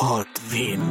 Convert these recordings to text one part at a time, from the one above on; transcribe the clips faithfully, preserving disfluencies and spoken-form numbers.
آدوین.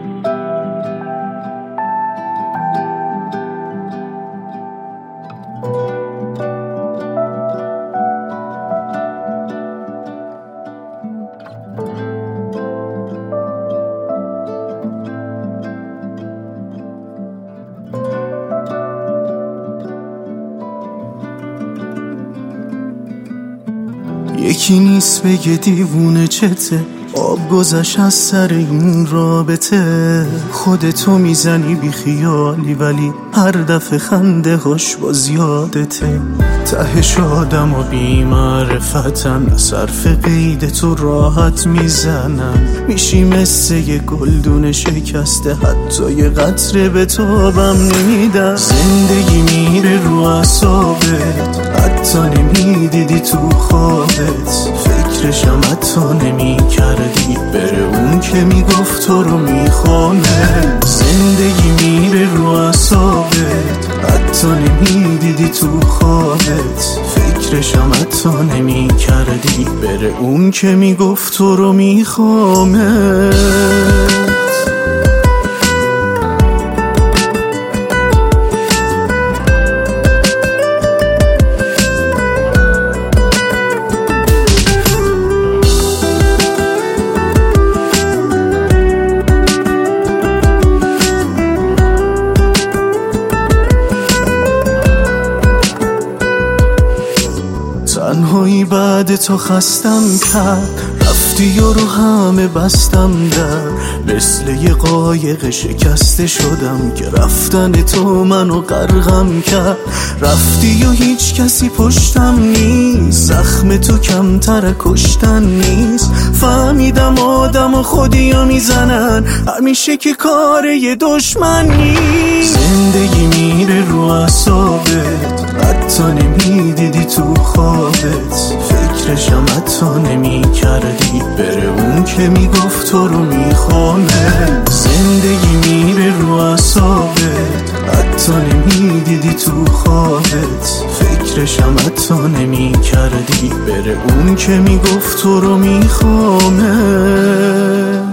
یکی نیست بگه دیوونه چته، آب گذشت از سر این رابطه. خودتو میزنی بی خیالی ولی هر دفعه خنده هاش باز یادته. تهش آدم و بی معرفتن، صرف قید تو راحت میزنن. میشی مثل یه گلدون شکسته، حتی یه قطره به تابم نمیدن. زندگی میره رو اعصابت، حتی نمیدیدی تو خوابت. فکرشم حتی نمی کردی، بره اون که میگفت تو رو میخوانه. زندگی میره رو اعصابت، حتی نمیدیدی تو خوابت. فکرشم حتی نمی کردی، بره اون که میگفت تو رو میخوانه. تنهایی بعد تو خستم کرد، رفتی و رو همه بستم در. مثل یه قایق شکسته شدم که رفتن تو منو غرقم کرد. رفتی و هیچ کسی پشتم نیست، زخم تو کمتر کشتن نیست. فهمیدم آدم و خودیو میزنن، همیشه که کار یه دشمن نیست. زندگی میره رو اعصابت، حتی نمیدیدی تو خوابت. فکرشم حتی نمی کردی، بره اون که میگفت تو رو میخوانه. زندگی میره رو اعصابت، حتی نمیدیدی تو خوابت. فکرشم حتی نمی کردی، بره اون که میگفت تو رو میخوانه.